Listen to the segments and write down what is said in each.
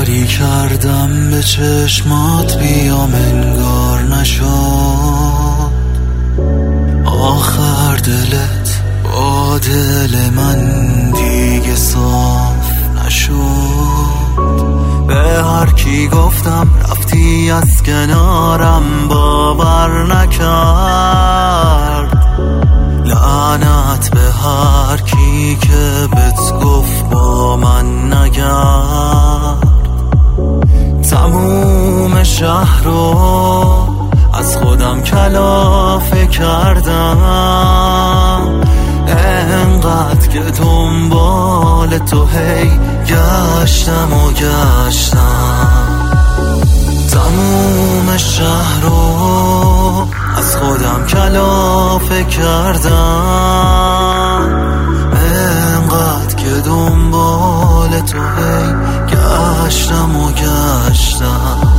سری کردم به چشمات بیام انگار نشد آخر دلت با دل من دیگه صاف نشد. به هر کی گفتم رفتی از کنارم باور نکرد. لعنت به هر کی که بهت گفت با من نگرد. تموم شهر رو از خودم کلافه کردم انقدر که دنبال تو هی گشتم و گشتم. تموم شهر رو از خودم کلافه کردم انقدر که دنبال تو هی گشتم و گشتم.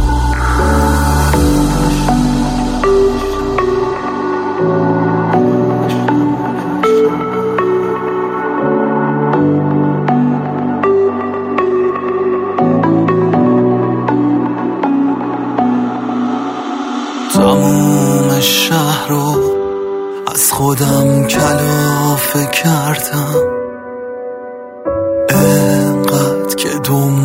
تموم شهر رو از خودم کلافه کردم انقدر که